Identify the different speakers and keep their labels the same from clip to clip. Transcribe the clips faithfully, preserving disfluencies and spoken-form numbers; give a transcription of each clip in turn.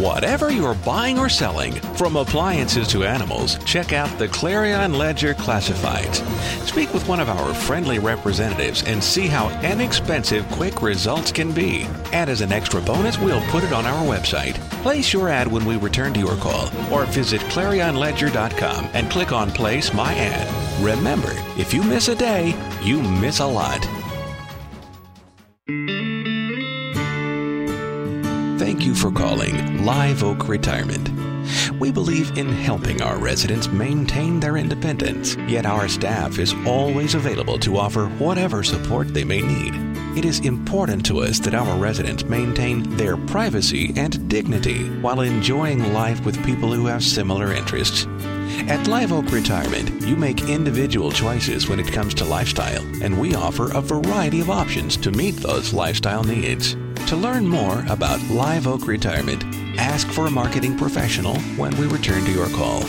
Speaker 1: Whatever you're buying or selling, from appliances to animals, check out the Clarion Ledger Classifieds. Speak with one of our friendly representatives and see how inexpensive quick results can be. And as an extra bonus, we'll put it on our website. Place your ad when we return to your call, or visit clarion ledger dot com and click on Place My Ad. Remember, if you miss a day, you miss a lot. Thank you for calling Live Oak Retirement. We believe in helping our residents maintain their independence, yet our staff is always available to offer whatever support they may need. It is important to us that our residents maintain their privacy and dignity while enjoying life with people who have similar interests. At Live Oak Retirement, you make individual choices when it comes to lifestyle, and we offer a variety of options to meet those lifestyle needs. To learn more about Live Oak Retirement, ask for a marketing professional when we return to your call.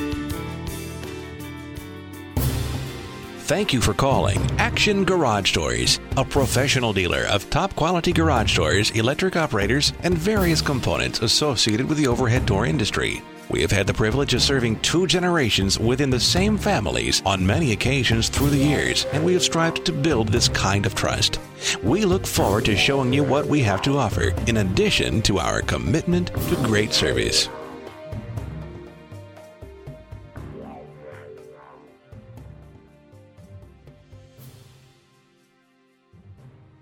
Speaker 1: Thank you for calling Action Garage Doors, a professional dealer of top quality garage doors, electric operators, and various components associated with the overhead door industry. We have had the privilege of serving two generations within the same families on many occasions through the years, and we have strived to build this kind of trust. We look forward to showing you what we have to offer, in addition to our commitment to great service.